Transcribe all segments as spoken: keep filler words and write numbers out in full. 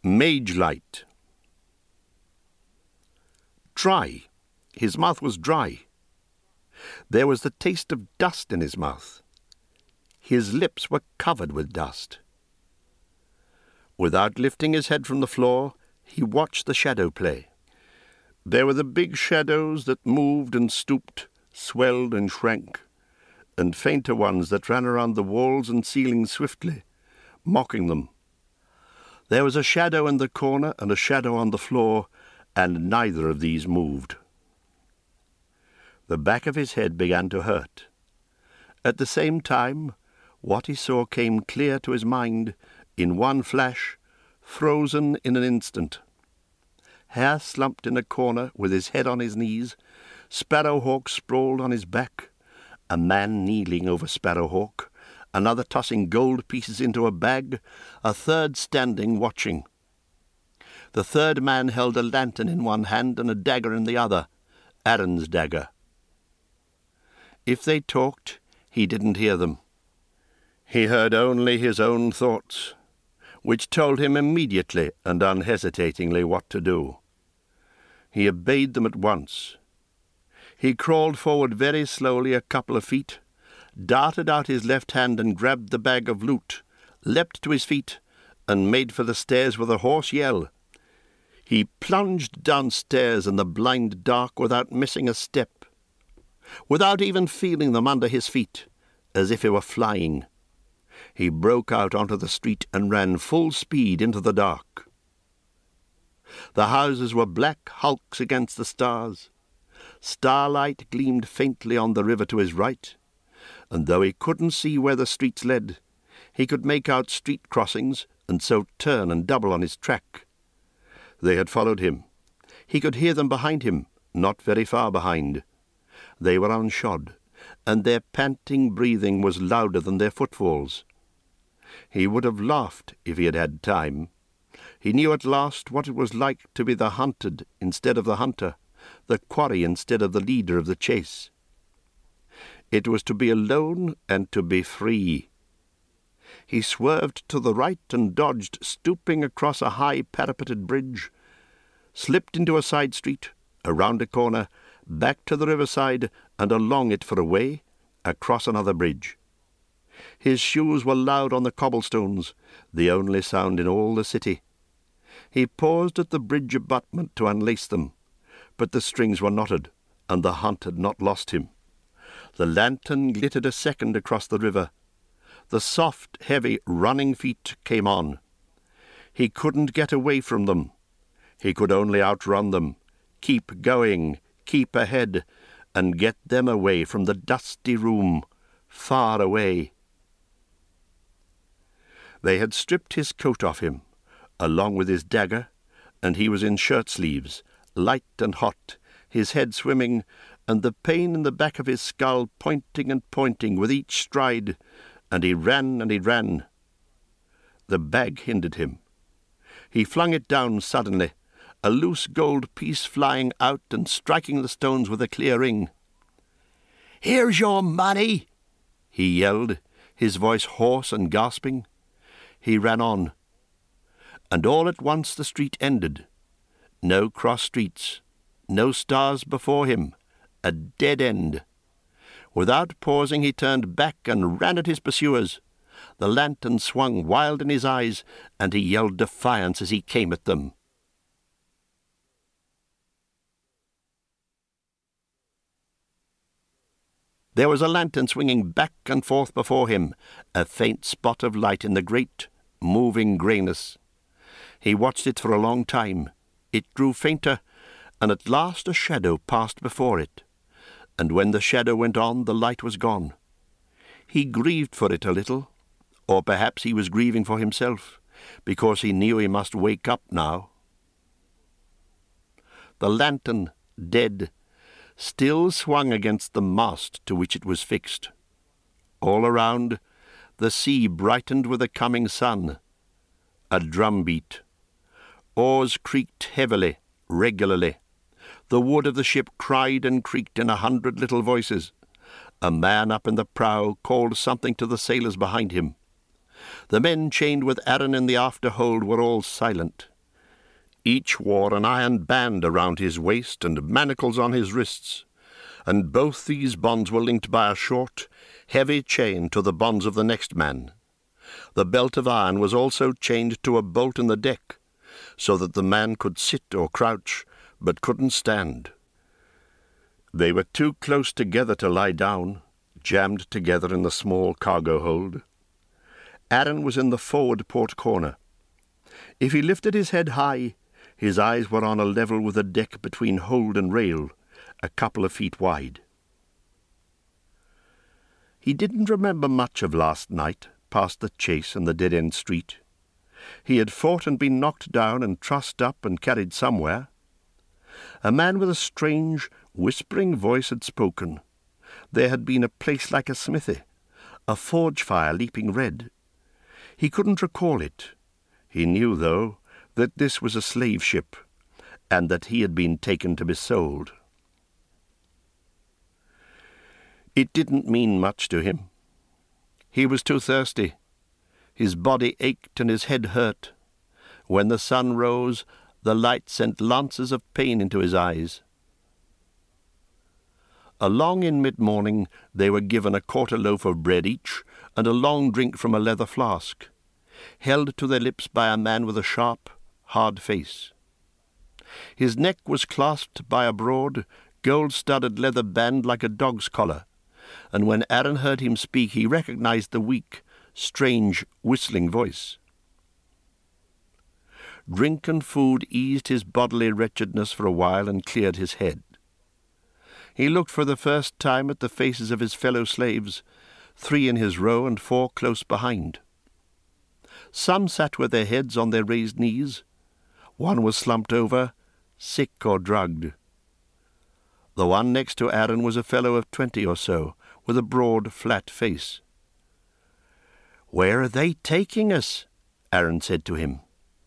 Mage light. Dry. His mouth was dry. There was the taste of dust in his mouth. His lips were covered with dust. Without lifting his head from the floor, he watched the shadow play. There were the big shadows that moved and stooped, swelled and shrank, and fainter ones that ran around the walls and ceiling swiftly, mocking them. There was a shadow in the corner and a shadow on the floor, and neither of these moved. The back of his head began to hurt. At the same time, what he saw came clear to his mind in one flash, frozen in an instant. Hare slumped in a corner with his head on his knees, Sparrowhawk sprawled on his back, a man kneeling over Sparrowhawk, another tossing gold pieces into a bag, a third standing watching. The third man held a lantern in one hand and a dagger in the other, Aaron's dagger. If they talked, he didn't hear them. He heard only his own thoughts, which told him immediately and unhesitatingly what to do. He obeyed them at once. He crawled forward very slowly a couple of feet, darted out his left hand and grabbed the bag of loot, leapt to his feet, and made for the stairs with a hoarse yell. He plunged downstairs in the blind dark without missing a step, without even feeling them under his feet, as if he were flying. He broke out onto the street and ran full speed into the dark. The houses were black hulks against the stars. Starlight gleamed faintly on the river to his right, and though he couldn't see where the streets led, he could make out street crossings and so turn and double on his track. They had followed him. He could hear them behind him, not very far behind. They were unshod, and their panting breathing was louder than their footfalls. He would have laughed if he had had time. He knew at last what it was like to be the hunted instead of the hunter, the quarry instead of the leader of the chase. It was to be alone and to be free. He swerved to the right and dodged, stooping across a high parapeted bridge, slipped into a side street, around a corner, back to the riverside, and along it for a way, across another bridge. His shoes were loud on the cobblestones, the only sound in all the city. He paused at the bridge abutment to unlace them, but the strings were knotted, and the hunt had not lost him. The lantern glittered a second across the river. The soft, heavy, running feet came on. He couldn't get away from them. He could only outrun them, keep going, keep ahead, and get them away from the dusty room, far away. They had stripped his coat off him, along with his dagger, and he was in shirt-sleeves, light and hot, his head swimming, and the pain in the back of his skull pointing and pointing with each stride, and he ran and he ran. The bag hindered him. He flung it down suddenly, a loose gold piece flying out and striking the stones with a clear ring. "Here's your money!" he yelled, his voice hoarse and gasping. He ran on, and all at once the street ended. No cross streets, no stars before him, a dead end. Without pausing, he turned back and ran at his pursuers. The lantern swung wild in his eyes, and he yelled defiance as he came at them. There was a lantern swinging back and forth before him, a faint spot of light in the great, moving greyness. He watched it for a long time. It grew fainter, and at last a shadow passed before it. And when the shadow went on, the light was gone. He grieved for it a little, or perhaps he was grieving for himself, because he knew he must wake up now. The lantern, dead, still swung against the mast to which it was fixed. All around, the sea brightened with the coming sun. A drum beat. Oars creaked heavily, regularly. The wood of the ship cried and creaked in a hundred little voices. A man up in the prow called something to the sailors behind him. The men chained with Aaron in the after hold were all silent. Each wore an iron band around his waist and manacles on his wrists, and both these bonds were linked by a short, heavy chain to the bonds of the next man. The belt of iron was also chained to a bolt in the deck, so that the man could sit or crouch, but couldn't stand. They were too close together to lie down, jammed together in the small cargo hold. Aaron was in the forward port corner. If he lifted his head high, his eyes were on a level with the deck between hold and rail, a couple of feet wide. He didn't remember much of last night, past the chase and the dead-end street. He had fought and been knocked down and trussed up and carried somewhere. A man with a strange, whispering voice had spoken. There had been a place like a smithy, a forge fire leaping red. He couldn't recall it. He knew, though, that this was a slave ship, and that he had been taken to be sold. It didn't mean much to him. He was too thirsty. His body ached and his head hurt. When the sun rose, the light sent lances of pain into his eyes. Along in mid-morning they were given a quarter loaf of bread each and a long drink from a leather flask, held to their lips by a man with a sharp, hard face. His neck was clasped by a broad, gold-studded leather band like a dog's collar, and when Aaron heard him speak he recognized the weak, strange, whistling voice. Drink and food eased his bodily wretchedness for a while and cleared his head. He looked for the first time at the faces of his fellow slaves, three in his row and four close behind. Some sat with their heads on their raised knees. One was slumped over, sick or drugged. The one next to Aaron was a fellow of twenty or so, with a broad, flat face. "Where are they taking us?" Aaron said to him.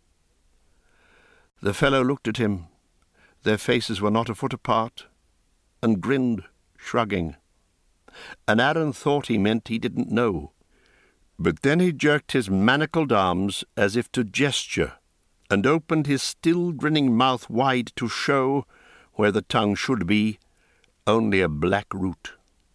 The fellow looked at him. Their faces were not a foot apart, and grinned, shrugging. And Aaron thought he meant he didn't know. But then he jerked his manacled arms as if to gesture, and opened his still grinning mouth wide to show, where the tongue should be, only a black root.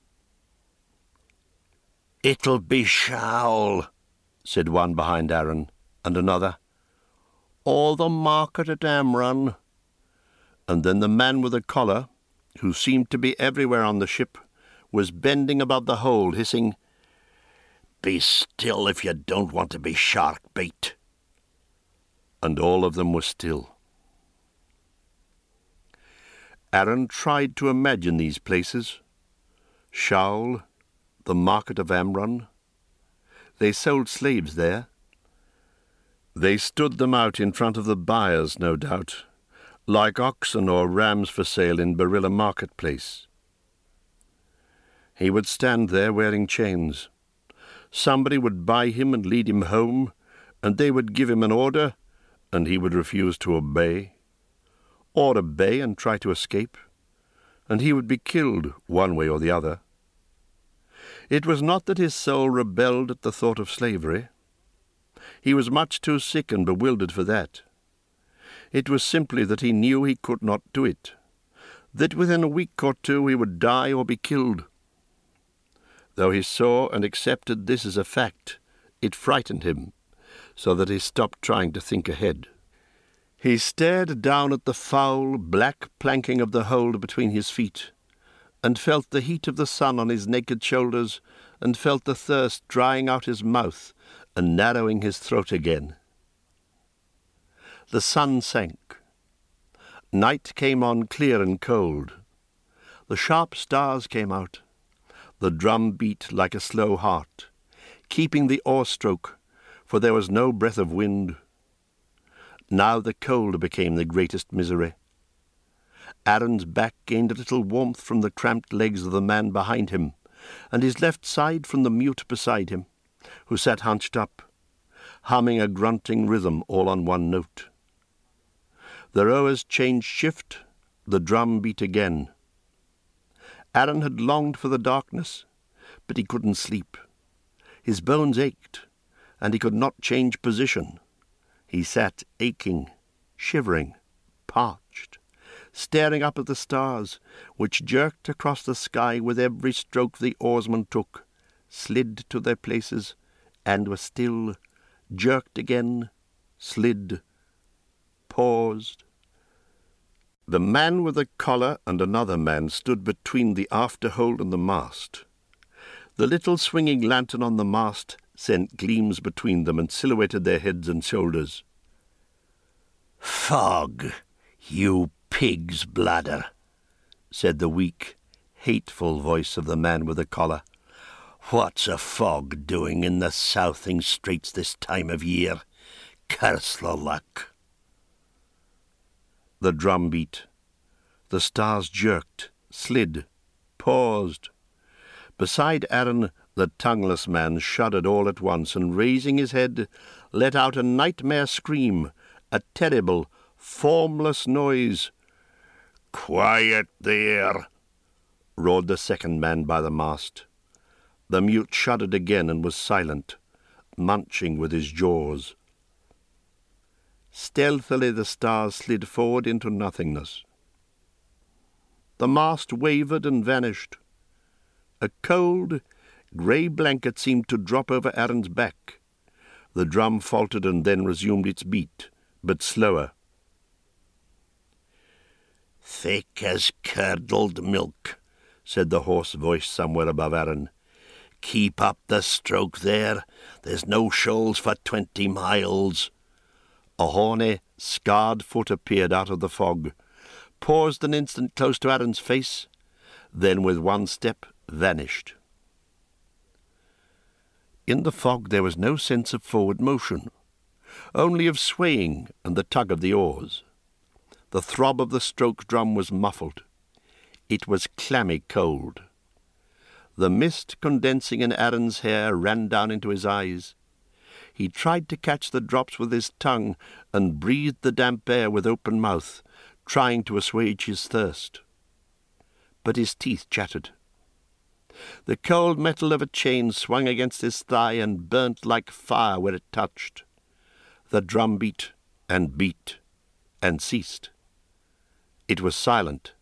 "It'll be Shaul," said one behind Aaron, and another, "or the market at Amran." And then the man with the collar, who seemed to be everywhere on the ship, was bending above the hold, hissing, "Be still if you don't want to be shark bait." And all of them were still. Aaron tried to imagine these places. Shaul, the market of Amran. They sold slaves there. They stood them out in front of the buyers, no doubt, like oxen or rams for sale in Barilla marketplace. He would stand there wearing chains. Somebody would buy him and lead him home, and they would give him an order, and he would refuse to obey, or obey and try to escape, and he would be killed one way or the other. It was not that his soul rebelled at the thought of slavery. He was much too sick and bewildered for that. It was simply that he knew he could not do it, that within a week or two he would die or be killed. Though he saw and accepted this as a fact, it frightened him, so that he stopped trying to think ahead. He stared down at the foul, black planking of the hold between his feet, and felt the heat of the sun on his naked shoulders, and felt the thirst drying out his mouth and narrowing his throat again. The sun sank. Night came on clear and cold. The sharp stars came out. The drum beat like a slow heart, keeping the oar-stroke, for there was no breath of wind. Now the cold became the greatest misery. Aaron's back gained a little warmth from the cramped legs of the man behind him, and his left side from the mute beside him, who sat hunched up, humming a grunting rhythm all on one note. The rowers changed shift, the drum beat again. Aaron had longed for the darkness, but he couldn't sleep. His bones ached, and he could not change position. He sat aching, shivering, parched, staring up at the stars, which jerked across the sky with every stroke the oarsman took, slid to their places, and were still, jerked again, slid, paused. The man with the collar and another man stood between the after-hold and the mast. The little swinging lantern on the mast sent gleams between them and silhouetted their heads and shoulders. "Fog, you pig's bladder," said the weak, hateful voice of the man with the collar. "What's a fog doing in the southing straits this time of year? Curse the luck." The drum beat. The stars jerked, slid, paused. Beside Aaron, the tongueless man shuddered all at once, and raising his head, let out a nightmare scream, a terrible, formless noise. "Quiet there!" roared the second man by the mast. The mute shuddered again and was silent, munching with his jaws. Stealthily the stars slid forward into nothingness. The mast wavered and vanished. A cold, grey blanket seemed to drop over Aaron's back. The drum faltered and then resumed its beat, but slower. "Thick as curdled milk," said the hoarse voice somewhere above Aaron. "Keep up the stroke there. There's no shoals for twenty miles." A horny, scarred foot appeared out of the fog, paused an instant close to Aaron's face, then with one step vanished. In the fog there was no sense of forward motion, only of swaying and the tug of the oars. The throb of the stroke drum was muffled. It was clammy cold. The mist condensing in Aaron's hair ran down into his eyes. He tried to catch the drops with his tongue and breathed the damp air with open mouth, trying to assuage his thirst. But his teeth chattered. The cold metal of a chain swung against his thigh and burnt like fire where it touched. The drum beat and beat and ceased. It was silent.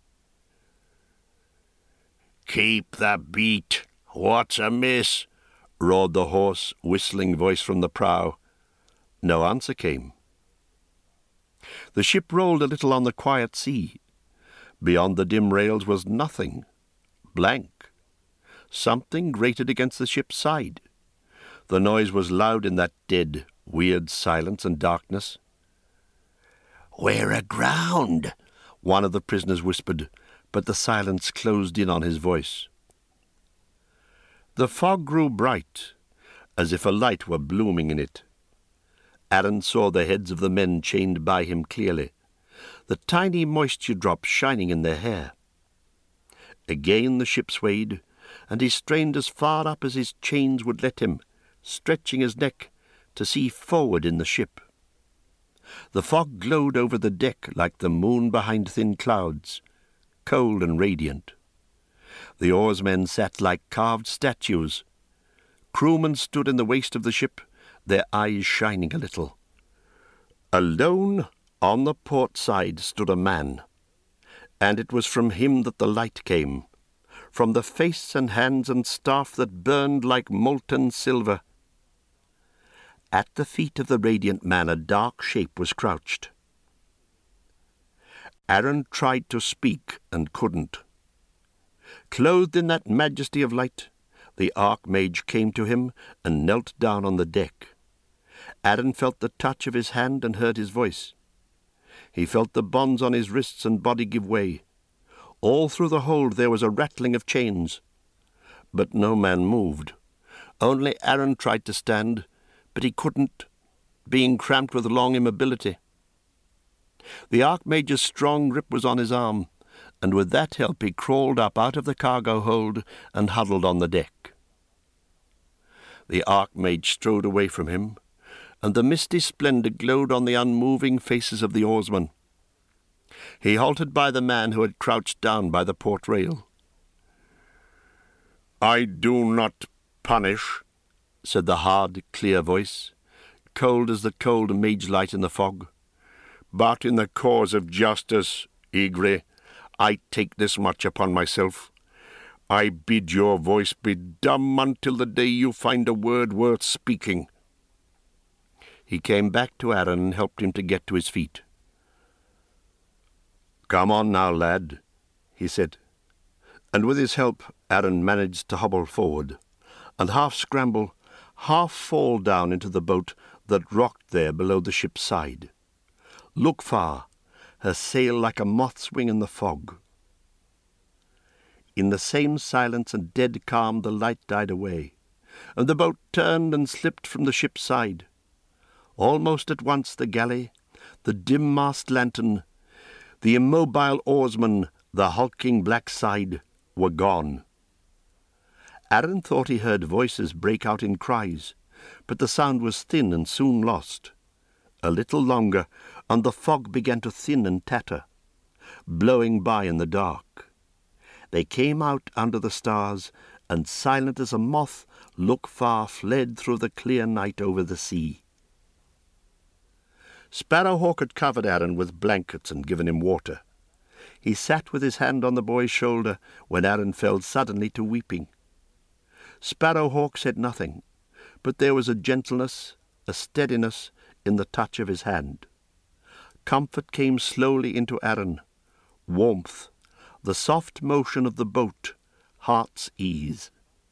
"Keep the beat. What's amiss?" roared the hoarse, whistling voice from the prow. No answer came. The ship rolled a little on the quiet sea. Beyond the dim rails was nothing, blank. Something grated against the ship's side. The noise was loud in that dead, weird silence and darkness. "We're aground," one of the prisoners whispered, but the silence closed in on his voice. The fog grew bright, as if a light were blooming in it. Aaron saw the heads of the men chained by him clearly, the tiny moisture drops shining in their hair. Again the ship swayed, and he strained as far up as his chains would let him, stretching his neck to see forward in the ship. The fog glowed over the deck like the moon behind thin clouds, cold and radiant. The oarsmen sat like carved statues. Crewmen stood in the waist of the ship, their eyes shining a little. Alone on the port side stood a man, and it was from him that the light came, from the face and hands and staff that burned like molten silver. At the feet of the radiant man a dark shape was crouched. Aaron tried to speak and couldn't. Clothed in that majesty of light, the Archmage came to him and knelt down on the deck. Aaron felt the touch of his hand and heard his voice. He felt the bonds on his wrists and body give way. All through the hold there was a rattling of chains. But no man moved. Only Aaron tried to stand, but he couldn't, being cramped with long immobility. The Archmage's strong grip was on his arm, and with that help he crawled up out of the cargo hold and huddled on the deck. The Archmage strode away from him, and the misty splendour glowed on the unmoving faces of the oarsmen. He halted by the man who had crouched down by the port rail. "I do not punish," said the hard, clear voice, cold as the cold mage light in the fog. But in the cause of justice, Ygritte, I take this much upon myself. I bid your voice be dumb until the day you find a word worth speaking." He came back to Arryn and helped him to get to his feet. "Come on now, lad," he said. And with his help, Arryn managed to hobble forward, and half scramble, half fall down into the boat that rocked there below the ship's side. Lukfar, her sail like a moth's wing in the fog. In the same silence and dead calm the light died away, and the boat turned and slipped from the ship's side. Almost at once the galley, the dim-mast lantern, the immobile oarsman, the hulking black side, were gone. Arryn thought he heard voices break out in cries, but the sound was thin and soon lost. A little longer, and the fog began to thin and tatter, blowing by in the dark. They came out under the stars, and silent as a moth, Lukfar fled through the clear night over the sea. Sparrowhawk had covered Arryn with blankets and given him water. He sat with his hand on the boy's shoulder when Arryn fell suddenly to weeping. Sparrowhawk said nothing, but there was a gentleness, a steadiness in the touch of his hand. Comfort came slowly into Arryn, warmth, the soft motion of the boat, heart's ease.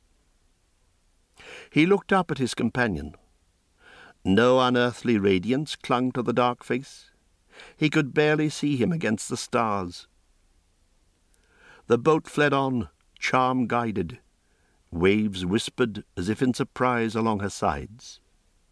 He looked up at his companion. No unearthly radiance clung to the dark face. He could barely see him against the stars. The boat fled on, charm-guided. Waves whispered as if in surprise along her sides.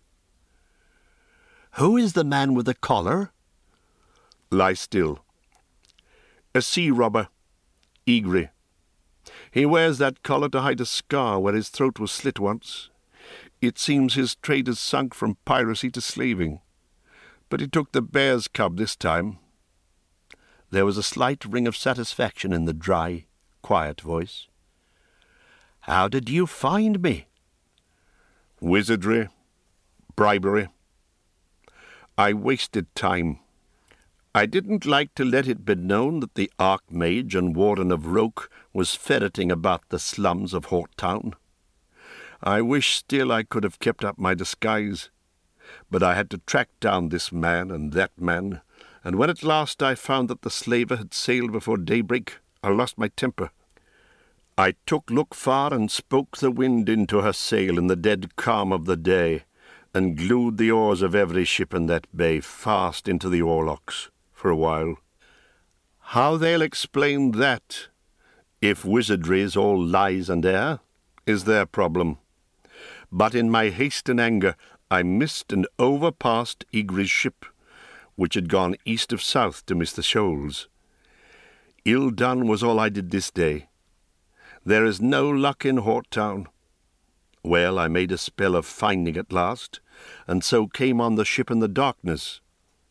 "Who is the man with the collar?" "Lie still. A sea-robber, Ygritte. He wears that collar to hide a scar where his throat was slit once. It seems his trade has sunk from piracy to slaving. But he took the bear's cub this time." There was a slight ring of satisfaction in the dry, quiet voice. "How did you find me?" "Wizardry, bribery. I wasted time. I didn't like to let it be known that the Archmage and Warden of Roke was ferreting about the slums of Hort Town. I wish still I could have kept up my disguise, but I had to track down this man and that man, and when at last I found that the slaver had sailed before daybreak, I lost my temper. I took Lukfar and spoke the wind into her sail in the dead calm of the day, and glued the oars of every ship in that bay fast into the oarlocks for a while. How they'll explain that, if wizardry's all lies and air, is their problem. But in my haste and anger I missed and overpassed Ygritte's ship, which had gone east of south to miss the shoals. Ill done was all I did this day. There is no luck in Hort Town. Well, I made a spell of finding at last, and so came on the ship in the darkness.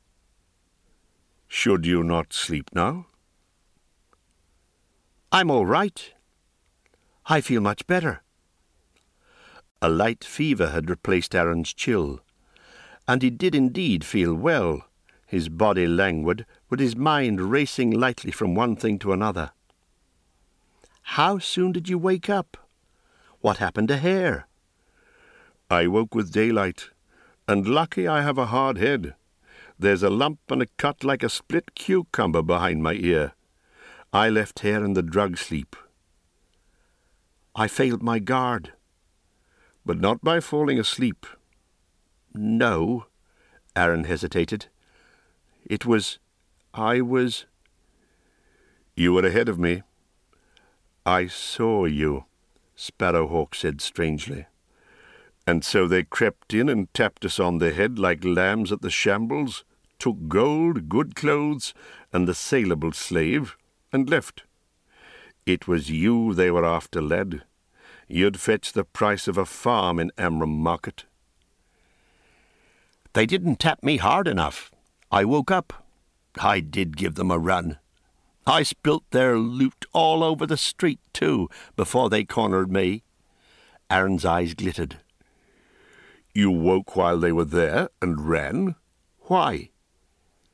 Should you not sleep now?" "I'm all right. I feel much better." A light fever had replaced Arryn's chill, and he did indeed feel well, his body languid, with his mind racing lightly from one thing to another. "How soon did you wake up? What happened to Hare?" "I woke with daylight, and lucky I have a hard head. There's a lump and a cut like a split cucumber behind my ear. I left Hare in the drug sleep." "I failed my guard." "But not by falling asleep." "No," Arryn hesitated. "It was... I was..." "You were ahead of me." "I saw you," Sparrowhawk said strangely. "And so they crept in and tapped us on the head like lambs at the shambles, took gold, good clothes, and the saleable slave, and left. It was you they were after, lad. You'd fetch the price of a farm in Amram Market." "They didn't tap me hard enough. I woke up. I did give them a run. I spilt their loot all over the street, too, before they cornered me." Arryn's eyes glittered. "You woke while they were there, and ran? Why?"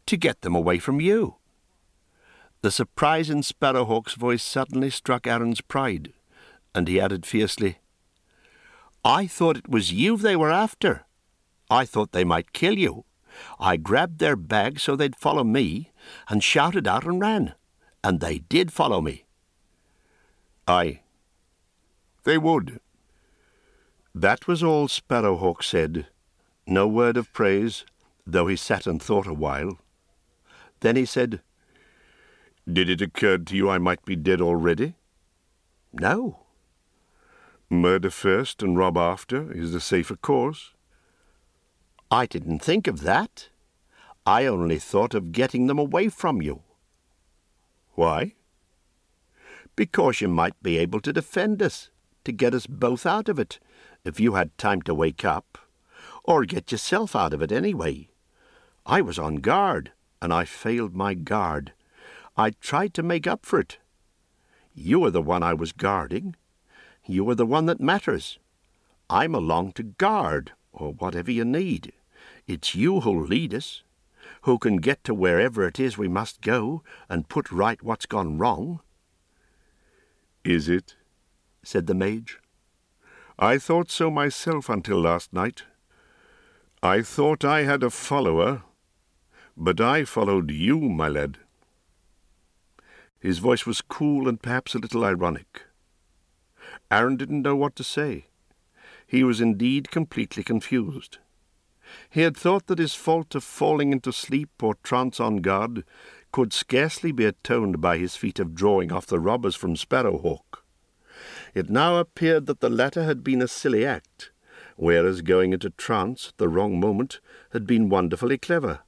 To get them away from you." The surprise in Sparrowhawk's voice suddenly struck Aaron's pride, and he added fiercely, "I thought it was you they were after. I thought they might kill you. I grabbed their bag so they'd follow me, and shouted out and ran. And they did follow me." "Aye, they would." That was all Sparrowhawk said. No word of praise, though he sat and thought a while. Then he said, "Did it occur to you I might be dead already?" "No." "Murder first and rob after is the safer course." "I didn't think of that. I only thought of getting them away from you." "Why?" "Because you might be able to defend us, to get us both out of it, if you had time to wake up, or get yourself out of it anyway. I was on guard, and I failed my guard. I tried to make up for it. You are the one I was guarding. You are the one that matters. I'm along to guard, or whatever you need. It's you who'll lead us, who can get to wherever it is we must go and put right what's gone wrong." "Is it?" said the mage. "I thought so myself until last night. I thought I had a follower, but I followed you, my lad." His voice was cool and perhaps a little ironic. Aaron didn't know what to say. He was indeed completely confused. He had thought that his fault of falling into sleep or trance on guard could scarcely be atoned by his feat of drawing off the robbers from Sparrowhawk. It now appeared that the latter had been a silly act, whereas going into trance at the wrong moment had been wonderfully clever.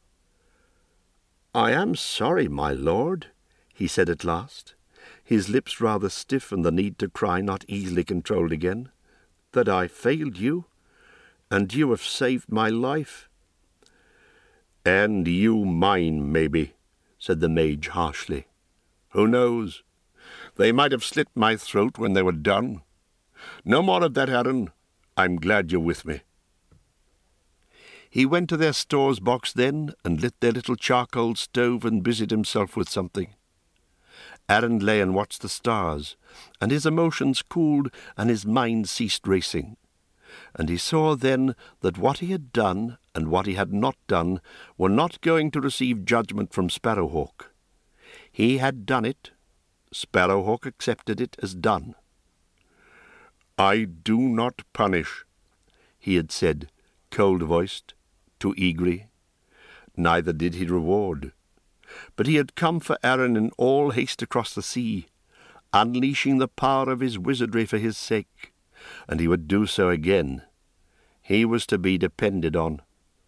"I am sorry, my lord," he said at last, his lips rather stiff and the need to cry not easily controlled again, "that I failed you, and you have saved my life." "And you mine, maybe," said the mage harshly. "Who knows? They might have slit my throat when they were done. No more of that, Aaron. I'm glad you're with me." He went to their stores box then, and lit their little charcoal stove and busied himself with something. Aaron lay and watched the stars, and his emotions cooled and his mind ceased racing. And he saw then that what he had done and what he had not done were not going to receive judgment from Sparrowhawk. He had done it. Sparrowhawk accepted it as done. "I do not punish," he had said, cold-voiced, to Ygri. Neither did he reward. But he had come for Aaron in all haste across the sea, unleashing the power of his wizardry for his sake, and he would do so again. He was to be depended on.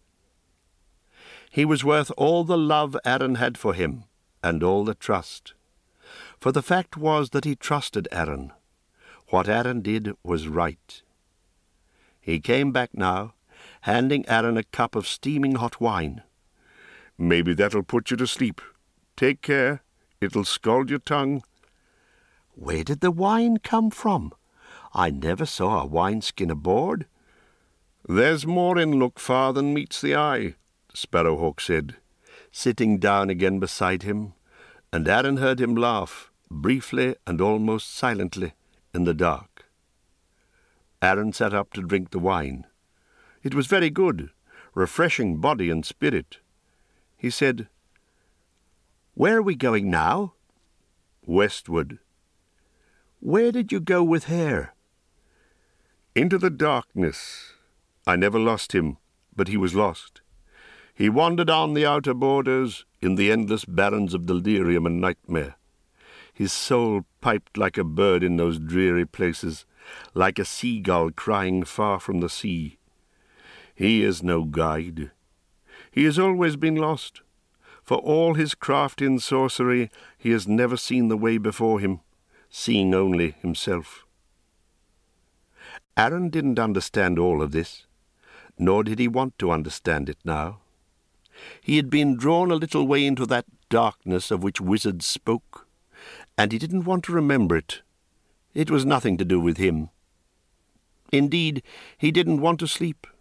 He was worth all the love Aaron had for him, and all the trust. For the fact was that he trusted Aaron. What Aaron did was right. He came back now, handing Aaron a cup of steaming hot wine. "Maybe that'll put you to sleep. Take care, it'll scald your tongue." "Where did the wine come from? I never saw a wineskin aboard." "There's more in look far than meets the eye," Sparrowhawk said, sitting down again beside him, and Aaron heard him laugh, briefly and almost silently, in the dark. Aaron sat up to drink the wine. It was very good, refreshing body and spirit. He said, "Where are we going now?" "Westward." "Where did you go with Hare?" "Into the darkness. I never lost him, but he was lost. He wandered on the outer borders, in the endless barrens of delirium and nightmare. His soul piped like a bird in those dreary places, like a seagull crying far from the sea. He is no guide. He has always been lost. For all his craft in sorcery, he has never seen the way before him, seeing only himself." Aaron didn't understand all of this, nor did he want to understand it now. He had been drawn a little way into that darkness of which wizards spoke, and he didn't want to remember it. It was nothing to do with him. Indeed, he didn't want to sleep,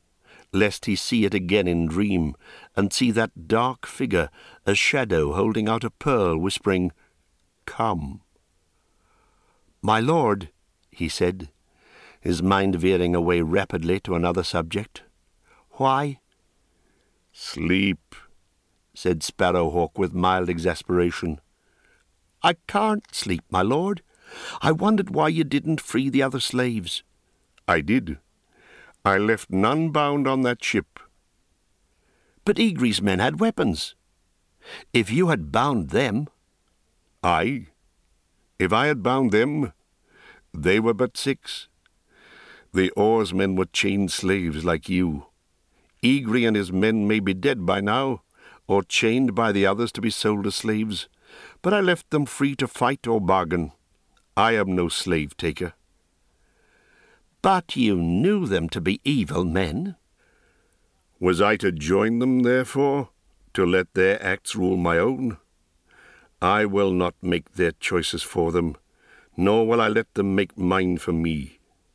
lest he see it again in dream, and see that dark figure, a shadow holding out a pearl, whispering, "Come." "My lord," he said, his mind veering away rapidly to another subject. "Why?" "Sleep," said Sparrowhawk with mild exasperation. "I can't sleep, my lord. I wondered why you didn't free the other slaves." "I did. I left none bound on that ship." "But Ygri's men had weapons. If you had bound them—" "Aye. If I had bound them, they were but six. The oarsmen were chained slaves like you. Ygri and his men may be dead by now, or chained by the others to be sold as slaves, but I left them free to fight or bargain. I am no slave-taker." "But you knew them to be evil men." Was I to join them, therefore, to let their acts rule my own? I will not make their choices for them, nor will I let them make mine for me.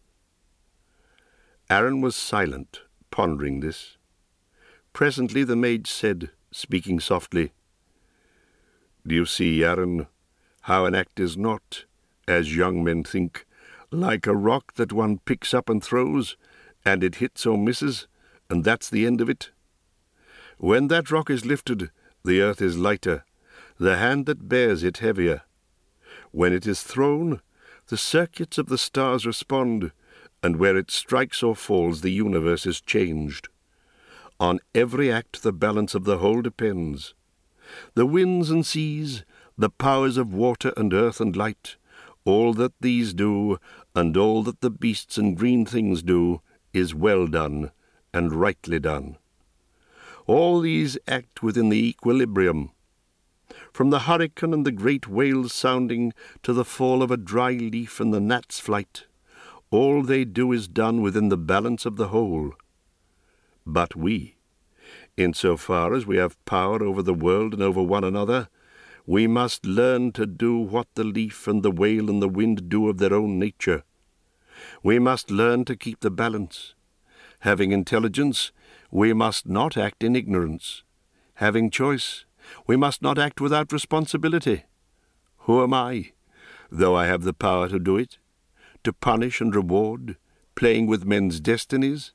Aron was silent, pondering this. Presently the mage said, speaking softly, "Do you see, Aron, how an act is not, as young men think, like a rock that one picks up and throws, and it hits or misses, and that's the end of it? When that rock is lifted, the earth is lighter, the hand that bears it heavier. When it is thrown, the circuits of the stars respond, and where it strikes or falls, the universe is changed. On every act the balance of the whole depends. The winds and seas, the powers of water and earth and light, all that these do, and all that the beasts and green things do, is well done, and rightly done. All these act within the equilibrium. From the hurricane and the great whale's sounding to the fall of a dry leaf and the gnat's flight, all they do is done within the balance of the whole. But we, in so far as we have power over the world and over one another, we must learn to do what the leaf and the whale and the wind do of their own nature. We must learn to keep the balance. Having intelligence, we must not act in ignorance. Having choice, we must not act without responsibility. Who am I, though I have the power to do it, to punish and reward, playing with men's destinies?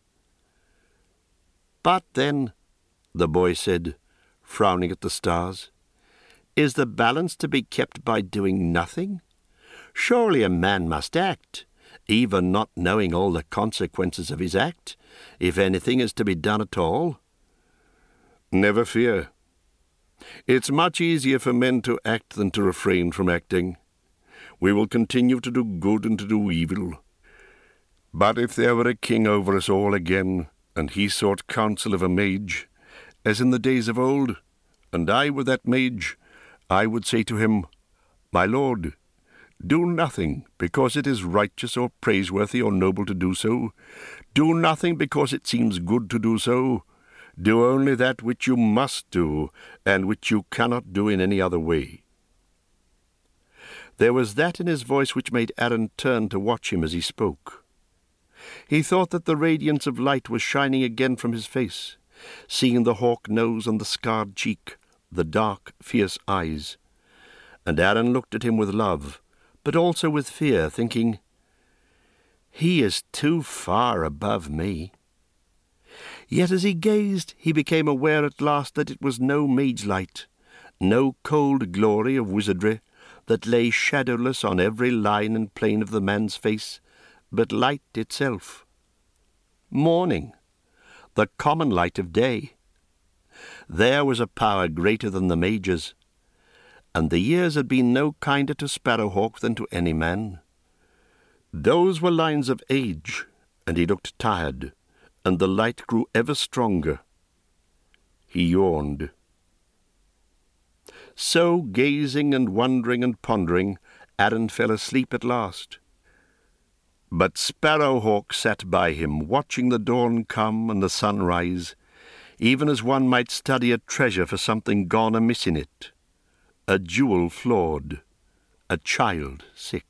"But then," the boy said, frowning at the stars, "is the balance to be kept by doing nothing? Surely a man must act, even not knowing all the consequences of his act, if anything is to be done at all." "Never fear. It's much easier for men to act than to refrain from acting. We will continue to do good and to do evil. But if there were a king over us all again, and he sought counsel of a mage, as in the days of old, and I were that mage, I would say to him, 'My lord, do nothing because it is righteous or praiseworthy or noble to do so. Do nothing because it seems good to do so. Do only that which you must do, and which you cannot do in any other way.'" There was that in his voice which made Aron turn to watch him as he spoke. He thought that the radiance of light was shining again from his face, seeing the hawk nose and the scarred cheek, the dark, fierce eyes. And Aron looked at him with love, but also with fear, thinking, "He is too far above me." Yet as he gazed, he became aware at last that it was no mage light, no cold glory of wizardry, that lay shadowless on every line and plane of the man's face, but light itself. Morning, the common light of day. There was a power greater than the mage's, and the years had been no kinder to Sparrowhawk than to any man. Those were lines of age, and he looked tired, and the light grew ever stronger. He yawned. So, gazing and wondering and pondering, Aron fell asleep at last. But Sparrowhawk sat by him, watching the dawn come and the sun rise, even as one might study a treasure for something gone amiss in it, a jewel flawed, a child sick.